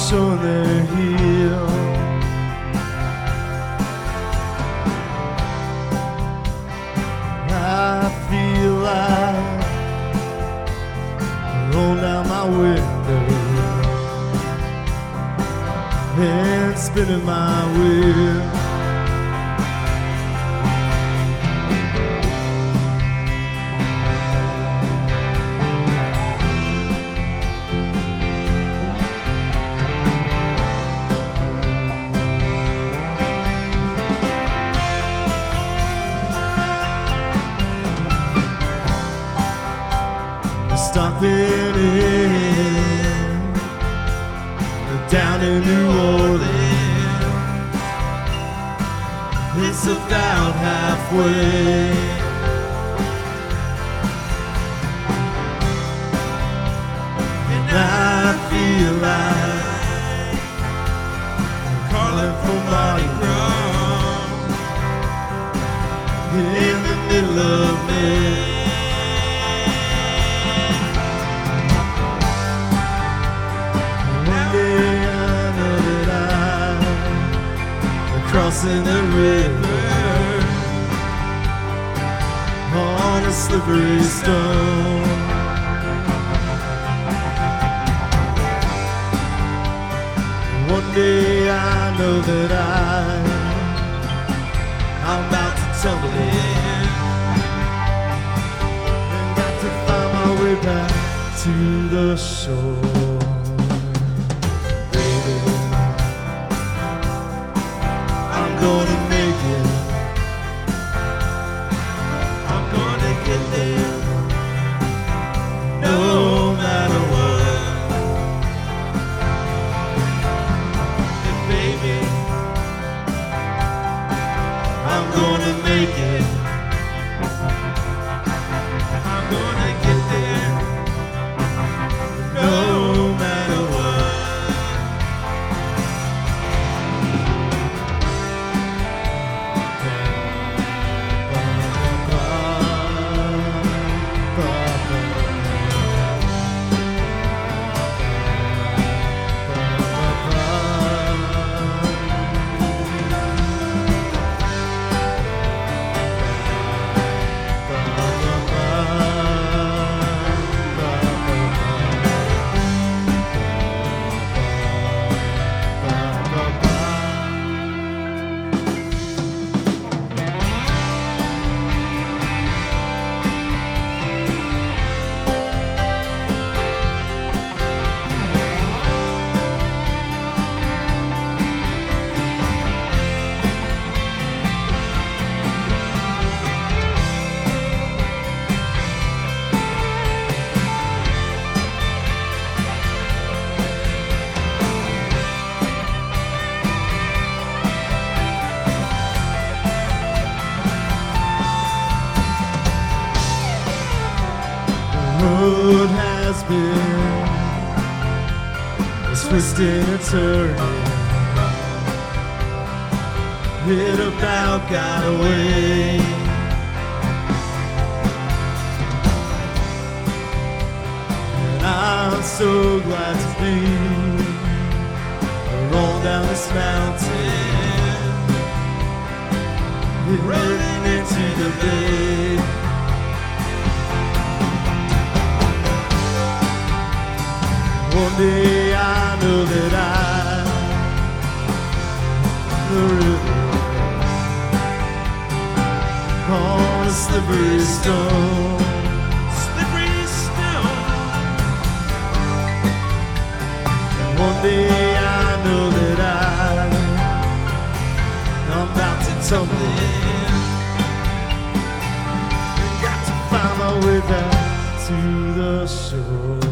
showing their heel. I feel like roll down my window and spinning my wheel. Stopping in down in New Orleans. It's about halfway. And I feel like calling for Mardi Gras in the middle of May. Crossing the river on a slippery stone. One day I know that I'm about to tumble in and got to find my way back to the shore. Gonna make it. I'm gonna get there, no matter what. And baby, I'm gonna make it. I'm gonna get there, no matter what. Road has been twisting and turning. It about got away. And I'm so glad to be rolling down this mountain, running into the bay. One day I know that the river on a slippery stone. Slippery stone. And one day I know that I'm about to tumble in and got to find my way back to the shore.